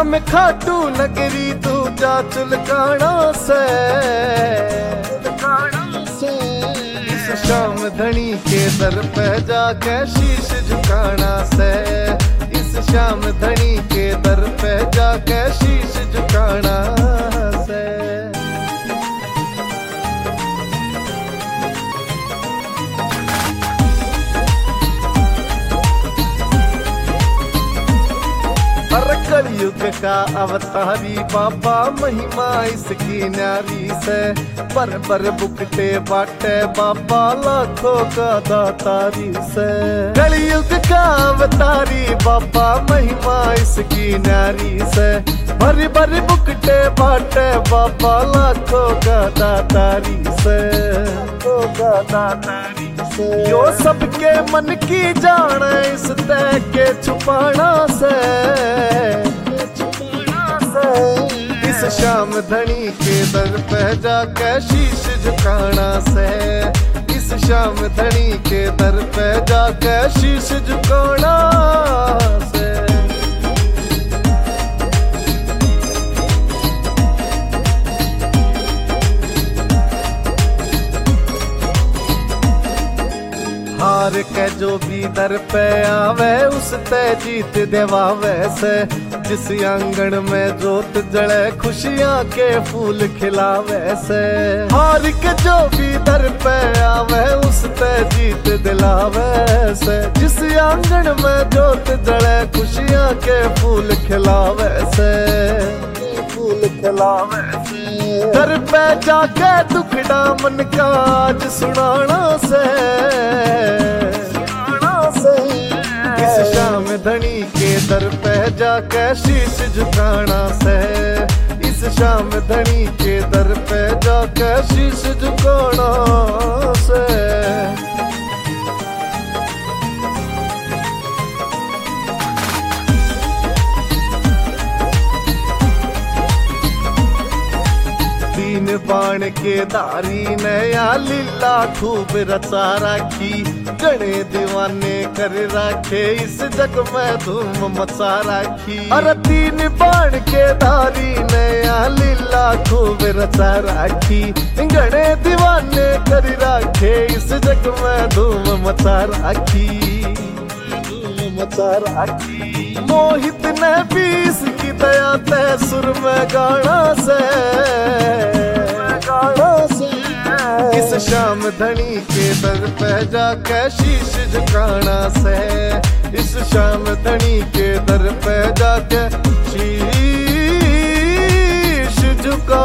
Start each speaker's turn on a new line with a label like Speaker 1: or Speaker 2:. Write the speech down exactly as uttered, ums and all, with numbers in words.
Speaker 1: में खाटू नगरी तू जा चुलकाना से, इस शाम धनी के दर पे जाके शीश झुकाना से, इस शाम धनी के दर पे जाके शीश झुकाना से। कलयुग का अवतारी बाबा महिमा इसकी न्यारी से, पर पर बुकटे बाटे बाबा लाखों का दातारी से। कलयुग का अवतारी बाबा महिमा इसकी न्यारी से, भर भर बुकटे बाटे बाबा लाखों का दातारी से, का दातारी से। यो सबके मन की जान इस तय के छुपाना से, इस शाम धनी के दर पे जाके शीश झुकाना से, इस शाम धनी के दर पे जाके शीश झुकाना से। हार के जो भी दर पे आवे उस ते जीत देवावे से, जिस आंगन में जोत जड़े खुशियां के फूल खिलावे से। हार के जो भी दर पे आवे उस ते जीत दिलावे से, जिस आंगन में जोत जड़े खुशियां के फूल खिलावे से, फूल खिलावे से। दर पे जाके दुखड़ा मन का आज सुनाना से, इस शाम धनी के दर पे जाके शीश झुकाना से, इस शाम धनी के दर पे जाके शीश झुकाना से। तीन बाण के धारी नया लीला खूब रचा राखी, गणे दीवाने कर राखे इस जग में धूम मचा राखी। अरे तीन बाण के धारी नया लीला खूब रचा राखी, गणे दीवाने कर राखे इस जग में धूम मचा राखी, धूम मचा राखी। मोहित ने भी इसकी दया ते सुर में गाना से, इस शाम धनी के दर पे जाके शीश झुकाना से, इस शाम धनी के दर पे जाके शीश झुका